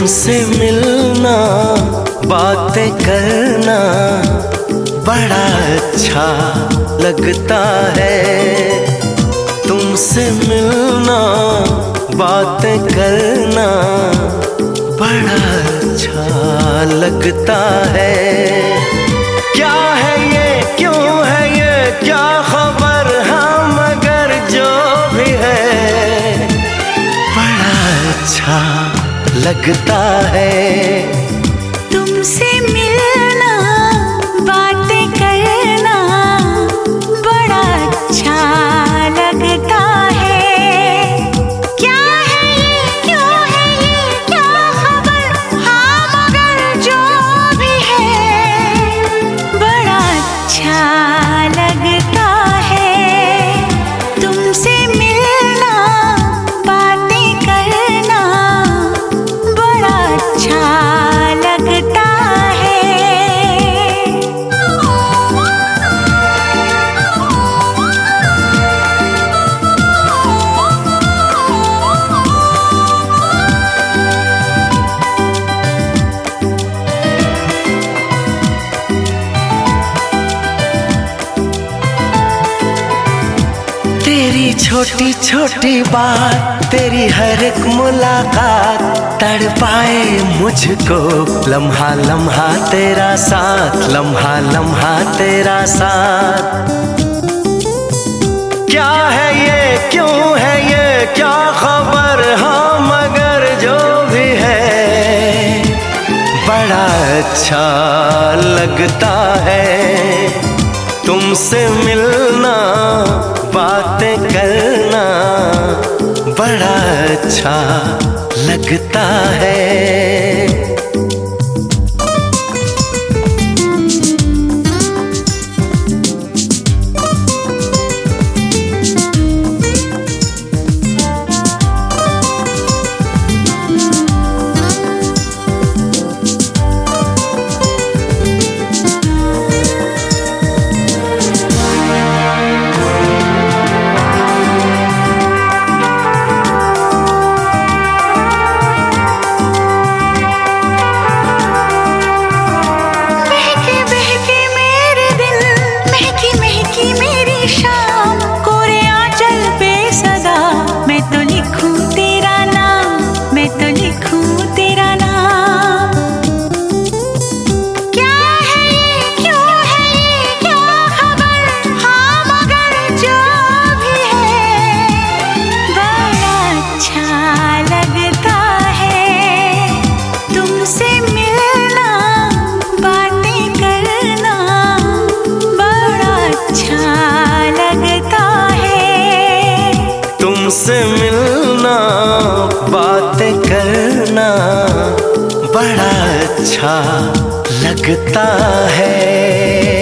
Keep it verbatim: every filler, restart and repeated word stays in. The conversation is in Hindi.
तुमसे मिलना, बातें करना बड़ा अच्छा लगता है। तुमसे मिलना, बातें करना बड़ा अच्छा लगता है। क्या है ये, क्यों है ये, क्या खबर, हाँ मगर जो भी है बड़ा अच्छा लगता है। तुमसे मिलना, बातें करना बड़ा अच्छा लगता है। क्या है ये, क्यों है ये, क्या खबर, हाँ मगर जो भी है बड़ा अच्छा लगता है। तुमसे मिलना, बातें करना बड़ा अच्छा लगता है। तेरी छोटी छोटी बात, तेरी हर एक मुलाकात तड़पाए मुझको। लम्हा लम्हा तेरा साथ, लम्हा लम्हा तेरा साथ। क्या है ये, क्यों है ये, क्या खबर, हाँ मगर जो भी है बड़ा अच्छा लगता है। तुमसे मिलना, बातें करना बड़ा अच्छा लगता है। तुमसे मिलना, बातें करना बड़ा अच्छा लगता है।